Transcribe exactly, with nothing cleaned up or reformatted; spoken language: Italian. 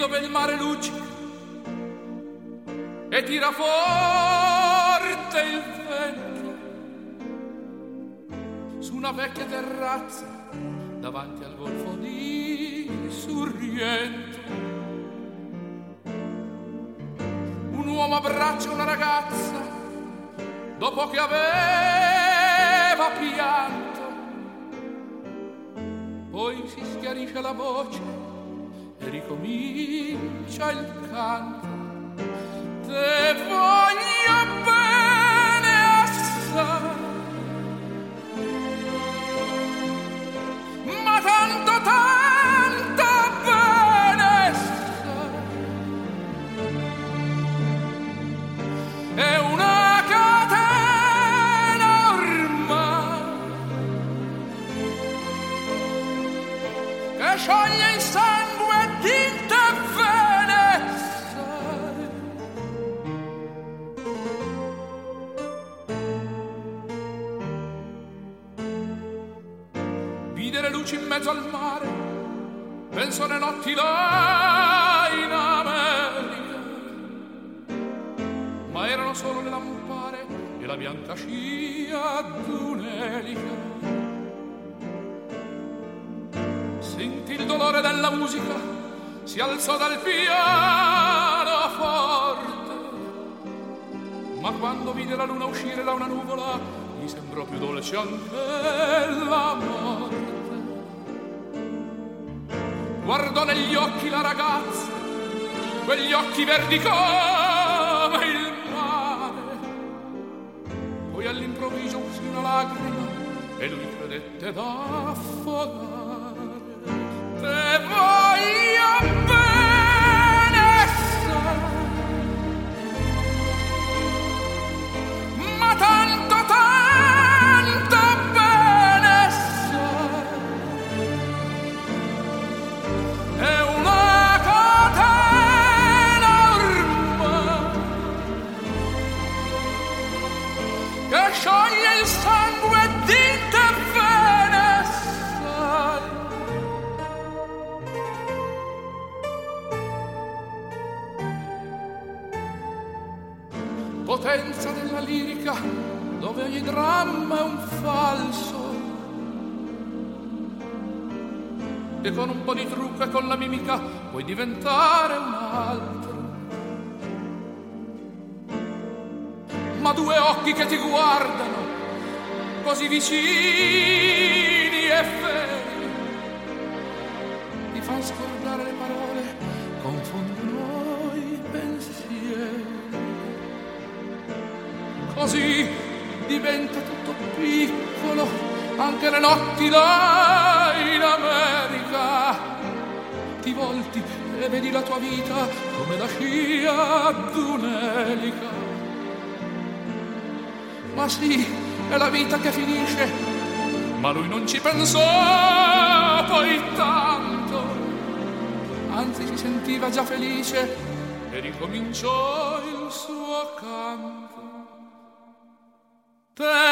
dove il mare luccica e tira forte il vento, su una vecchia terrazza davanti al golfo di Sorrento. Un uomo abbraccia una ragazza dopo che aveva pianto, poi si schiarisce la voce e ricomincia il canto. Te voglio bene assai, ma tanto tanto bene sai, è una catena ormai che scioglie il sangue di te bene sai. Vide le luci in mezzo al mare, penso alle notti là in America, ma erano solo le lampare e la bianca scia d'un'elica. Sentì il dolore della musica, si alzò dal pianoforte, ma quando vide la luna uscire da una nuvola gli sembrò più dolce anche la morte. Guardò negli occhi la ragazza, quegli occhi verdi come il mare, poi all'improvviso uscì una lacrima e lui credette d'affogare. Te voglio bene sai, ma tanto tanto bene sai, è una catena ormai che scioglie il sangue di te bene sai. Potenza della lirica dove ogni dramma è un falso, e con un po' di trucco e con la mimica puoi diventare un altro. Ma due occhi che ti guardano così vicini e feri ti fan scordare le parole, confondono i pensieri. Così diventa tutto piccolo, anche le notti là in America. Ti volti e vedi la tua vita come la scia d'un'elica. Ma sì, è la vita che finisce, ma lui non ci pensò poi tanto, anzi si sentiva già felice e ricominciò il suo canto. Te